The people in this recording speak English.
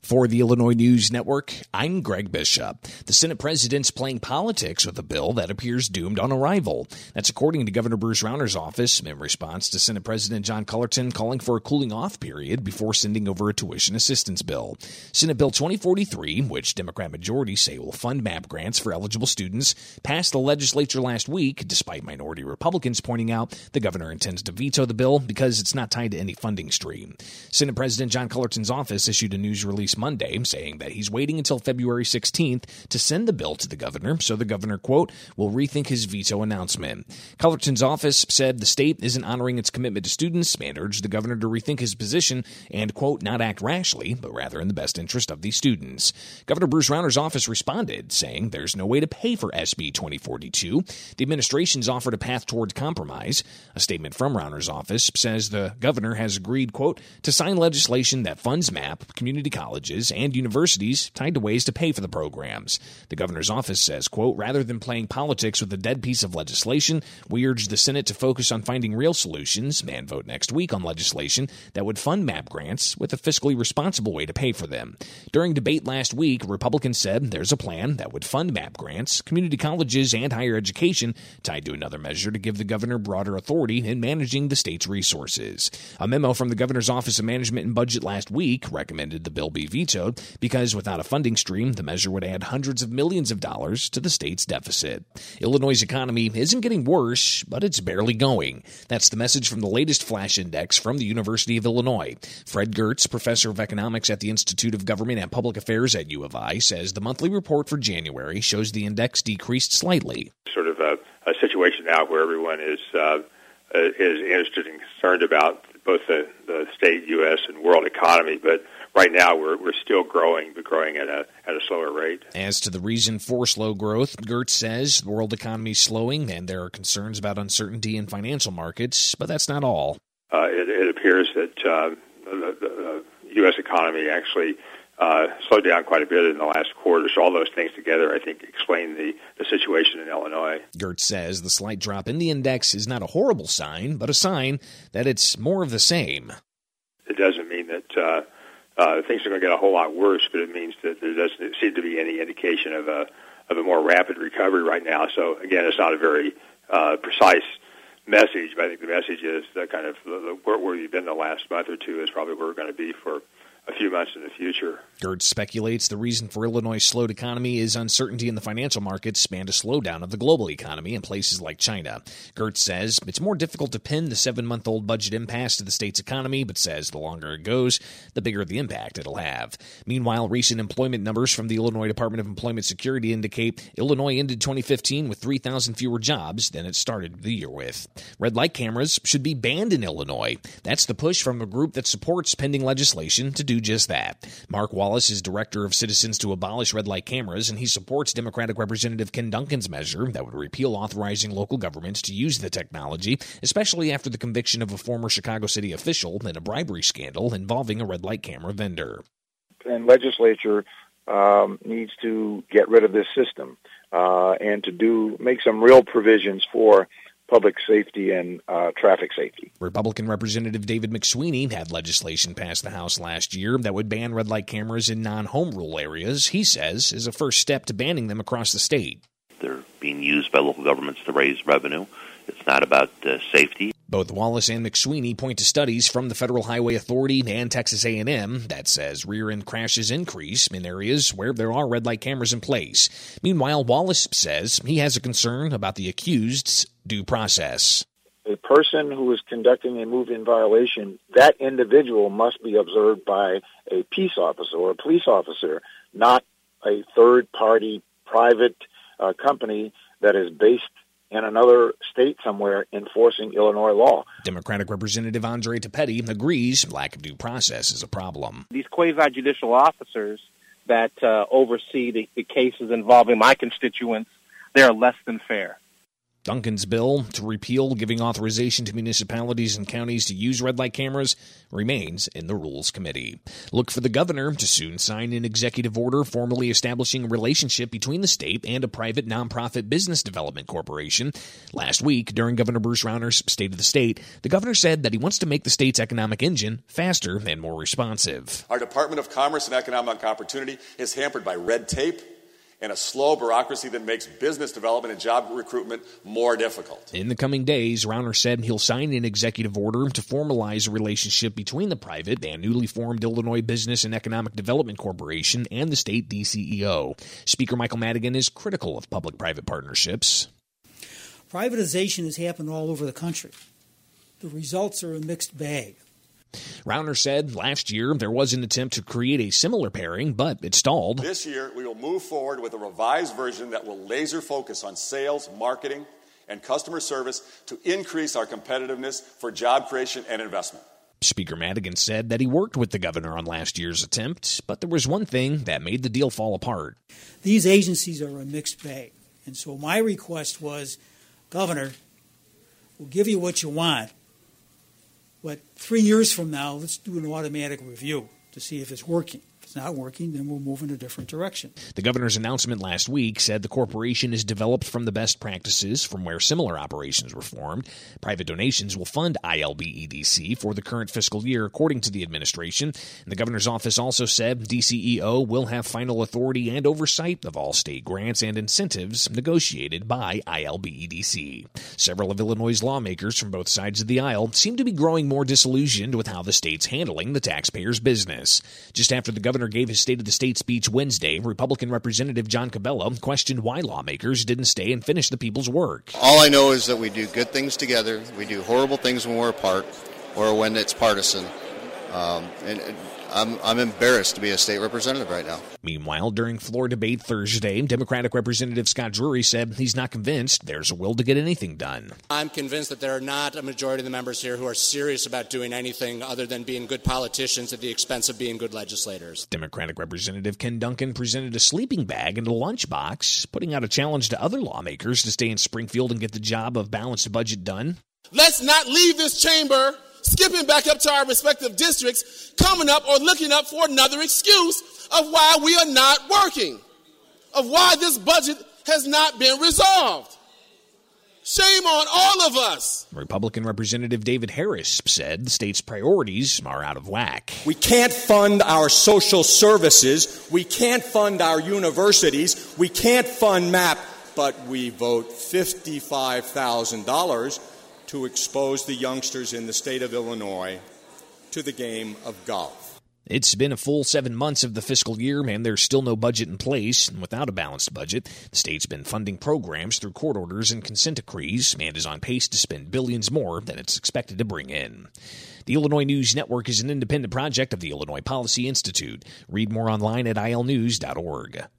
For the Illinois News Network, I'm Greg Bishop. The Senate president's playing politics with a bill that appears doomed on arrival. That's according to Governor Bruce Rauner's office in response to Senate President John Cullerton calling for a cooling-off period before sending over a tuition assistance bill. Senate Bill 2043, which Democrat majorities say will fund MAP grants for eligible students, passed the legislature last week, despite minority Republicans pointing out the governor intends to veto the bill because it's not tied to any funding stream. Senate President John Cullerton's office issued a news release Monday saying that he's waiting until February 16th to send the bill to the governor so the governor, quote, will rethink his veto announcement. Cullerton's office said the state isn't honoring its commitment to students and urged the governor to rethink his position and, quote, not act rashly, but rather in the best interest of these students. Governor Bruce Rauner's office responded, saying there's no way to pay for SB 2042. The administration's offered a path towards compromise. A statement from Rauner's office says the governor has agreed, quote, to sign legislation that funds MAP, community colleges, and universities tied to ways to pay for the programs. The governor's office says, quote, rather than playing politics with a dead piece of legislation, we urge the Senate to focus on finding real solutions and vote next week on legislation that would fund MAP grants with a fiscally responsible way to pay for them. During debate last week, Republicans said there's a plan that would fund MAP grants, community colleges, and higher education tied to another measure to give the governor broader authority in managing the state's resources. A memo from the governor's Office of Management and Budget last week recommended the bill be vetoed because without a funding stream, the measure would add hundreds of millions of dollars to the state's deficit. Illinois' economy isn't getting worse, but it's barely going. That's the message from the latest flash index from the University of Illinois. Fred Gertz, professor of economics at the Institute of Government and Public Affairs at U of I, says the monthly report for January shows the index decreased slightly. Sort of a situation now where everyone is interested and concerned about both the state, U.S., and world economy, but right now we're still growing, but growing at a slower rate. As to the reason for slow growth, Gertz says the world economy is slowing and there are concerns about uncertainty in financial markets, but that's not all. It appears that the U.S. economy actually slowed down quite a bit in the last quarter, so all those things together, I think, explain the situation in Illinois. Gertz says the slight drop in the index is not a horrible sign, but a sign that it's more of the same. It doesn't mean that things are going to get a whole lot worse, but it means that there doesn't seem to be any indication of a more rapid recovery right now. So, again, it's not a very precise message, but I think the message is that kind of where we've been the last month or two is probably where we're going to be for a few months in the future. Gertz speculates the reason for Illinois' slowed economy is uncertainty in the financial markets and a slowdown of the global economy in places like China. Gertz says it's more difficult to pin the 7-month-old budget impasse to the state's economy, but says the longer it goes, the bigger the impact it'll have. Meanwhile, recent employment numbers from the Illinois Department of Employment Security indicate Illinois ended 2015 with 3,000 fewer jobs than it started the year with. Red light cameras should be banned in Illinois. That's the push from a group that supports pending legislation to do just that. Mark Wallace is director of Citizens to Abolish Red Light Cameras, and he supports Democratic Representative Ken Duncan's measure that would repeal authorizing local governments to use the technology, especially after the conviction of a former Chicago City official in a bribery scandal involving a red light camera vendor. And legislature needs to get rid of this system and to make some real provisions for public safety and traffic safety. Republican Representative David McSweeney had legislation passed the House last year that would ban red light cameras in non-home rule areas, he says, is a first step to banning them across the state. They're being used by local governments to raise revenue. It's not about safety. Both Wallace and McSweeney point to studies from the Federal Highway Authority and Texas A&M that says rear-end crashes increase in areas where there are red light cameras in place. Meanwhile, Wallace says he has a concern about the accused's due process. A person who is conducting a move-in violation, that individual must be observed by a peace officer or a police officer, not a third-party private company that is based in another state somewhere enforcing Illinois law. Democratic Representative Andre Tapetti agrees lack of due process is a problem. These quasi-judicial officers that oversee the cases involving my constituents, they are less than fair. Duncan's bill to repeal giving authorization to municipalities and counties to use red light cameras remains in the Rules Committee. Look for the governor to soon sign an executive order formally establishing a relationship between the state and a private nonprofit business development corporation. Last week, during Governor Bruce Rauner's State of the State, the governor said that he wants to make the state's economic engine faster and more responsive. Our Department of Commerce and Economic Opportunity is hampered by red tape and a slow bureaucracy that makes business development and job recruitment more difficult. In the coming days, Rauner said he'll sign an executive order to formalize a relationship between the private and newly formed Illinois Business and Economic Development Corporation and the state DCEO. Speaker Michael Madigan is critical of public-private partnerships. Privatization has happened all over the country. The results are a mixed bag. Rauner said last year there was an attempt to create a similar pairing, but it stalled. This year, we will move forward with a revised version that will laser focus on sales, marketing, and customer service to increase our competitiveness for job creation and investment. Speaker Madigan said that he worked with the governor on last year's attempt, but there was one thing that made the deal fall apart. These agencies are a mixed bag, and so my request was, Governor, we'll give you what you want, but 3 years from now, let's do an automatic review to see if it's working. If it's not working, then we'll move in a different direction. The governor's announcement last week said the corporation is developed from the best practices from where similar operations were formed. Private donations will fund ILB-EDC for the current fiscal year, according to the administration. And the governor's office also said DCEO will have final authority and oversight of all state grants and incentives negotiated by ILB-EDC. Several of Illinois' lawmakers from both sides of the aisle seem to be growing more disillusioned with how the state's handling the taxpayers' business. Just after the governor gave his State of the State speech Wednesday, Republican Representative John Cabello questioned why lawmakers didn't stay and finish the people's work. All I know is that we do good things together. We do horrible things when we're apart or when it's partisan. And I'm embarrassed to be a state representative right now. Meanwhile, during floor debate Thursday, Democratic Representative Scott Drury said he's not convinced there's a will to get anything done. I'm convinced that there are not a majority of the members here who are serious about doing anything other than being good politicians at the expense of being good legislators. Democratic Representative Ken Duncan presented a sleeping bag and a lunchbox, putting out a challenge to other lawmakers to stay in Springfield and get the job of balanced budget done. Let's not leave this chamber skipping back up to our respective districts, coming up or looking up for another excuse of why we are not working, of why this budget has not been resolved. Shame on all of us. Republican Representative David Harris said the state's priorities are out of whack. We can't fund our social services. We can't fund our universities. We can't fund MAP, but we vote $55,000 to expose the youngsters in the state of Illinois to the game of golf. It's been a full 7 months of the fiscal year, and there's still no budget in place. And without a balanced budget, the state's been funding programs through court orders and consent decrees and is on pace to spend billions more than it's expected to bring in. The Illinois News Network is an independent project of the Illinois Policy Institute. Read more online at ilnews.org.